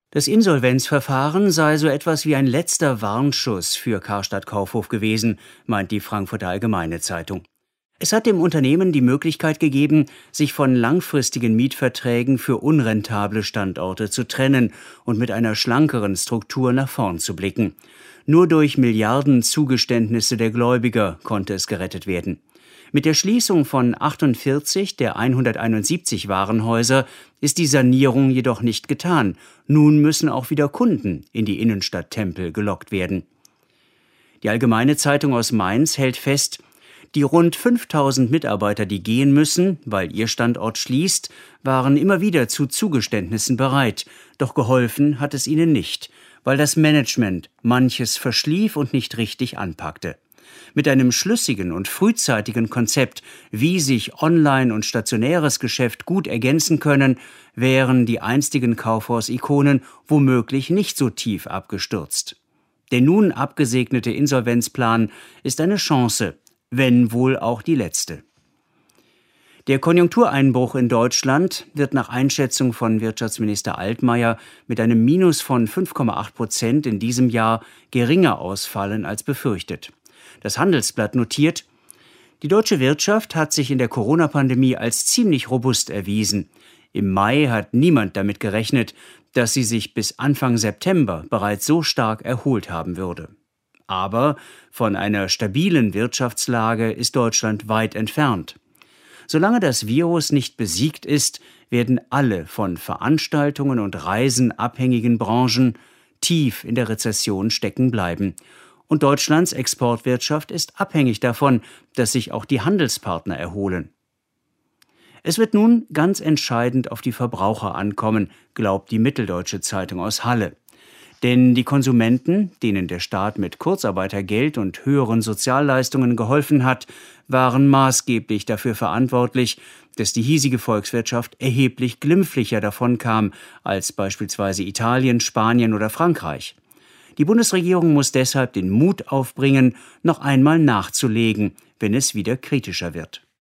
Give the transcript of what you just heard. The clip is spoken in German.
Das Insolvenzverfahren sei so etwas wie ein letzter Warnschuss für Karstadt Kaufhof gewesen, meint die Frankfurter Allgemeine Zeitung. Es hat dem Unternehmen die Möglichkeit gegeben, sich von langfristigen Mietverträgen für unrentable Standorte zu trennen und mit einer schlankeren Struktur nach vorn zu blicken. Nur durch Milliardenzugeständnisse der Gläubiger konnte es gerettet werden. Mit der Schließung von 48 der 171 Warenhäuser ist die Sanierung jedoch nicht getan. Nun müssen auch wieder Kunden in die Innenstadt Tempel gelockt werden. Die Allgemeine Zeitung aus Mainz hält fest, die rund 5000 Mitarbeiter, die gehen müssen, weil ihr Standort schließt, waren immer wieder zu Zugeständnissen bereit. Doch geholfen hat es ihnen nicht, weil das Management manches verschlief und nicht richtig anpackte. Mit einem schlüssigen und frühzeitigen Konzept, wie sich Online- und stationäres Geschäft gut ergänzen können, wären die einstigen Kaufhaus-Ikonen womöglich nicht so tief abgestürzt. Der nun abgesegnete Insolvenzplan ist eine Chance, wenn wohl auch die letzte. Der Konjunktureinbruch in Deutschland wird nach Einschätzung von Wirtschaftsminister Altmaier mit einem Minus von 5,8% in diesem Jahr geringer ausfallen als befürchtet. Das Handelsblatt notiert, die deutsche Wirtschaft hat sich in der Corona-Pandemie als ziemlich robust erwiesen. Im Mai hat niemand damit gerechnet, dass sie sich bis Anfang September bereits so stark erholt haben würde. Aber von einer stabilen Wirtschaftslage ist Deutschland weit entfernt. Solange das Virus nicht besiegt ist, werden alle von Veranstaltungen und Reisen abhängigen Branchen tief in der Rezession stecken bleiben. Und Deutschlands Exportwirtschaft ist abhängig davon, dass sich auch die Handelspartner erholen. Es wird nun ganz entscheidend auf die Verbraucher ankommen, glaubt die Mitteldeutsche Zeitung aus Halle. Denn die Konsumenten, denen der Staat mit Kurzarbeitergeld und höheren Sozialleistungen geholfen hat, waren maßgeblich dafür verantwortlich, dass die hiesige Volkswirtschaft erheblich glimpflicher davonkam als beispielsweise Italien, Spanien oder Frankreich. Die Bundesregierung muss deshalb den Mut aufbringen, noch einmal nachzulegen, wenn es wieder kritischer wird.